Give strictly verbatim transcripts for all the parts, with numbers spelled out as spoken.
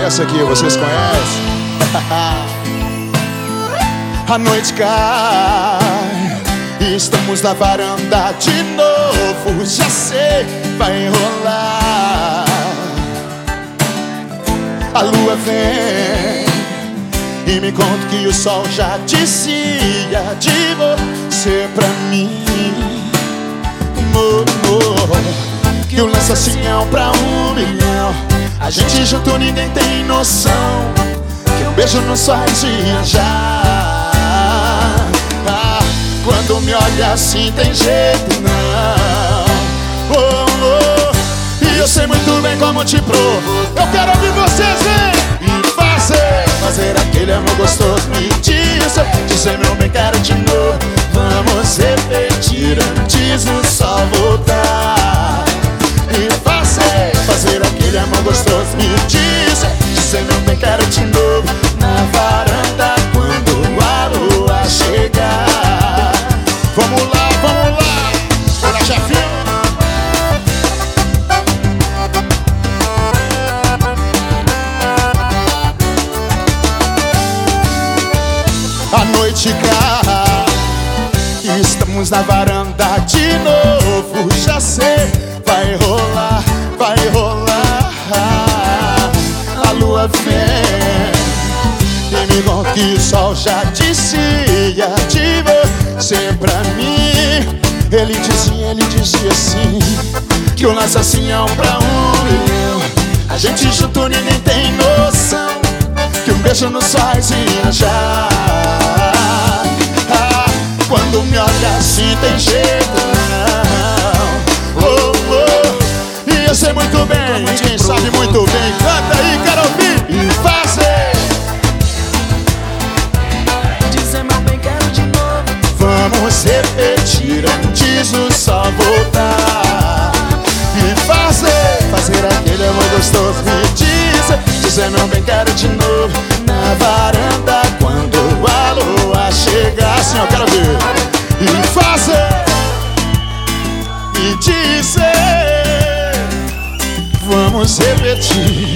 Essa aqui vocês conhecem? A noite cai, estamos na varanda de novo. Já sei, vai rolar. A lua vem e me conta que o sol já dizia de você pra mim. Oh, oh, que o lança assim é um pra um milhão. A gente junto ninguém tem noção. Que um beijo não faz viajar. Ah, quando me olha assim tem jeito não. Oh, oh, e eu sei muito bem como te provo. Eu quero ouvir vocês, vem! E fazer, fazer aquele amor gostoso. Me dizer, dizer meu bem, quero de novo. Vamos repetir antes do sol voltar. E fazer, fazer aquele amor gostoso. Me dizer, dizer meu bem, quero de novo. Na varanda quando a lua chegar. Vamos lá, vamos lá. Bora, chefinho. A noite cai, estamos na varanda de novo. Já sei, vai rolar, vai rolar. A lua vem e me conta que o sol já dizia de você pra mim. Ele dizia, ele dizia assim, que o lance assim é um pra um milhão. A gente junto ninguém tem noção. Que um beijo nos faz viajar. Ah, quando me olha assim tem jeito não. Oh, oh, e eu sei muito bem, quem sabe muito bem. Canta aí, quero ouvir e fazer. Dizer meu bem, quero de novo. Vamos repetir antes do sol voltar. E fazer, fazer aquele amor gostoso. Me dizer, dizer meu bem, quero de novo. Na varanda quando a lua chegar. Assim eu quero ver. E fazer, e dizer, vamos repetir.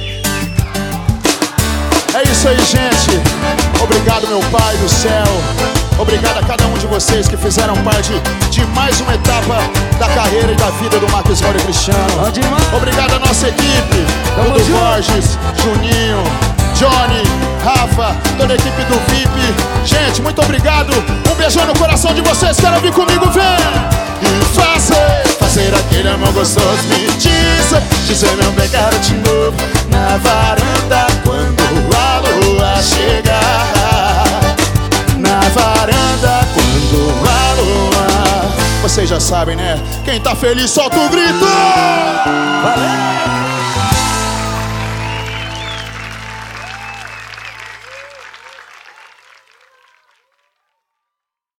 É isso aí, gente. Obrigado, meu Pai do céu. Obrigado a cada um de vocês que fizeram parte de mais uma etapa da carreira e da vida do Marcos Mauro Cristiano. Obrigado à nossa equipe, Dudu Borges, Juninho, Johnny, Rafa, toda a equipe do V I P. Gente, muito obrigado. Um beijão no coração de vocês. Quero vir comigo, vem! E fazer, fazer aquele amor gostoso. Me dizer, dizer meu bem, quero de novo. Na varanda quando a lua chegar. Na varanda quando a lua. Vocês já sabem, né? Quem tá feliz solta o grito. Valeu!